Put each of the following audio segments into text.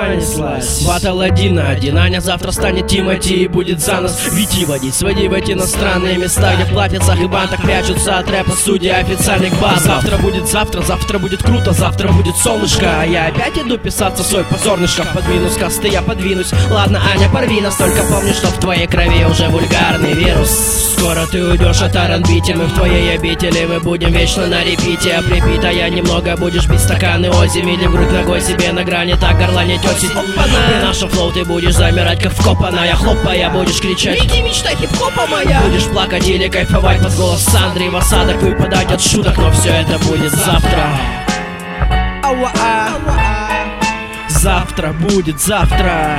понеслась. Батл 1 на 1, Аня завтра станет Тимати и будет за нас Вити водить, своди в эти иностранные места, где в платьицах и бантах прячутся от рэпа судьи официальных баз. Завтра будет круто, завтра будет солнышко. А я опять иду писаться свой позорный шкаф. Под минус косты я подвинусь. Ладно, Аня, порви нас, только помни, что в твоей крови уже вульгарный вирус. Скоро ты уйдешь от R&B, мы в твоей обители мы будем вечно на репите. А припита я немного будешь бить стаканы озим или в грудь ногой себе на грани так горланить осень. При нашем флоу ты будешь замирать как вкопанная, хлопая будешь кричать: «Иди, мечта хип-хопа моя!» Будешь плакать или кайфовать под голос Сандры в осадок, выпадать от шуток, но все это будет завтра. Завтра будет завтра.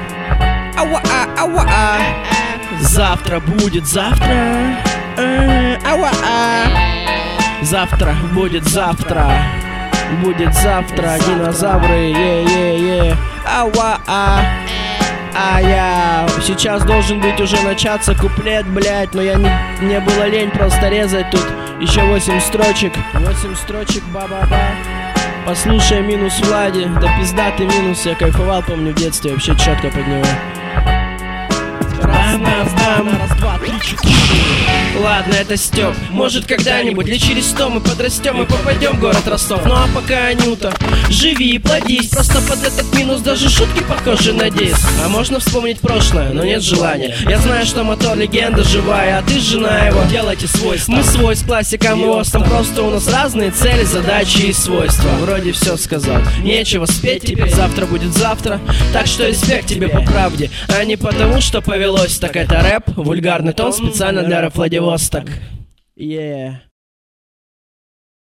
Завтра будет завтра. Завтра будет завтра. Будет завтра, динозавры, я сейчас должен быть уже начаться куплет, блять, но мне было лень просто резать тут еще 8 строчек. 8 строчек, ба-ба-ба. Послушай минус Влади, да пиздатый минус, я кайфовал, помню, в детстве вообще четко под него. Раз, два, три, четыре. Ладно, это Стёп. Может, когда-нибудь лет через 100 мы подрастем и попадем в город Ростов. Ну а пока, Анюта, живи и плодись. Просто под этот минус даже шутки похожи на дис. А можно вспомнить прошлое, но нет желания. Я знаю, что мотор легенда живая, а ты жена его. Делайте свой став. Мы свой с классиком и остом. Просто у нас разные цели, задачи и свойства. Вроде все сказал, нечего спеть теперь. Завтра будет завтра, так что респект тебе по правде, а не потому, что повелось. Так это рэп, вульгарный тон специально для рэп Владивосток. Yeah.